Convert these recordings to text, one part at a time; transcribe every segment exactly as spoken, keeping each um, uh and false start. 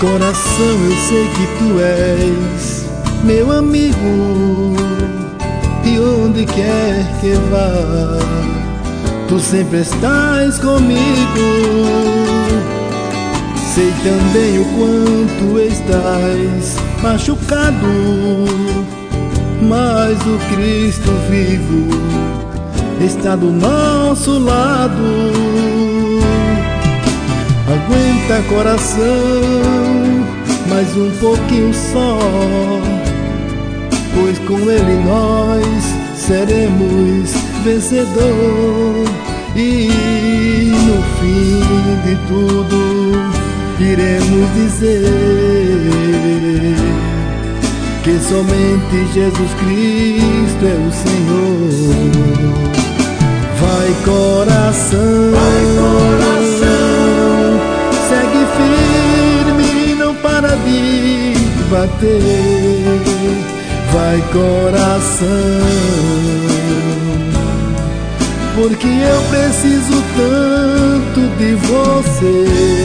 Coração, eu sei que tu és meu amigo, e onde quer que vá, tu sempre estás comigo. Sei também o quanto estás machucado, mas o Cristo vivo está do nosso lado. Aguenta, coração, mais um pouquinho só, pois com Ele nós seremos vencedor. E no fim de tudo iremos dizer que somente Jesus Cristo é o Senhor. Vai, coração, vai, coração, segue firme, não para de bater. Vai, coração, porque eu preciso tanto de você.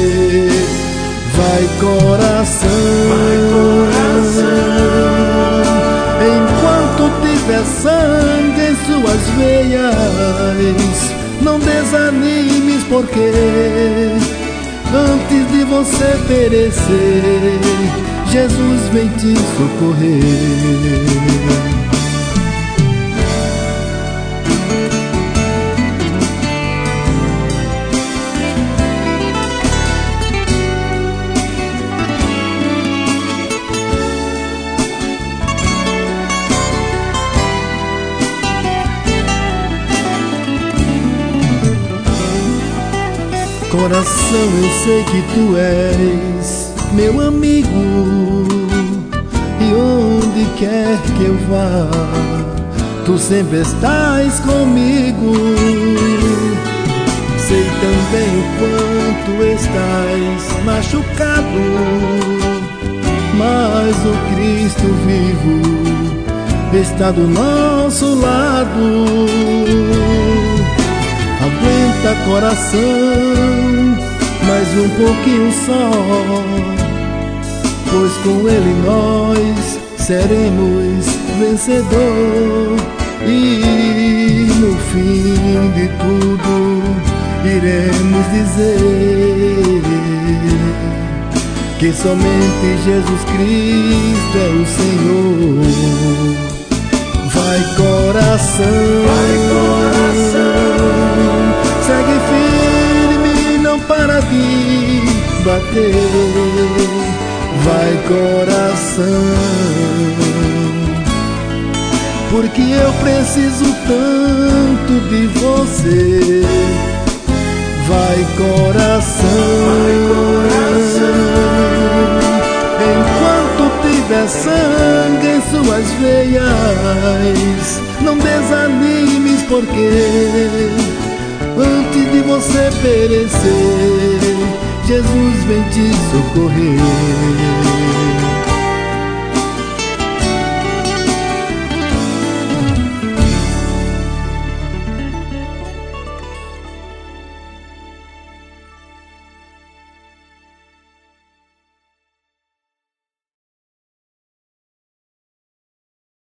Vai, coração, vai, coração, enquanto tiver sangue em suas veias, não desanimes, porque antes de você perecer, Jesus vem te socorrer. Coração, eu sei que tu és meu amigo, e onde quer que eu vá, tu sempre estás comigo. Sei também o quanto estás machucado, mas o Cristo vivo está do nosso lado. Aguenta, coração, mais um pouquinho só, pois com Ele nós seremos vencedor. E no fim de tudo iremos dizer que somente Jesus Cristo é o Senhor. Vai, coração, vai, coração, segue firme, não para de bater. Vai, coração, porque eu preciso tanto de você. Vai, coração, vai, coração, enquanto tiver sangue em suas veias, não desanimes, porque antes de você perecer, Jesus vem te socorrer.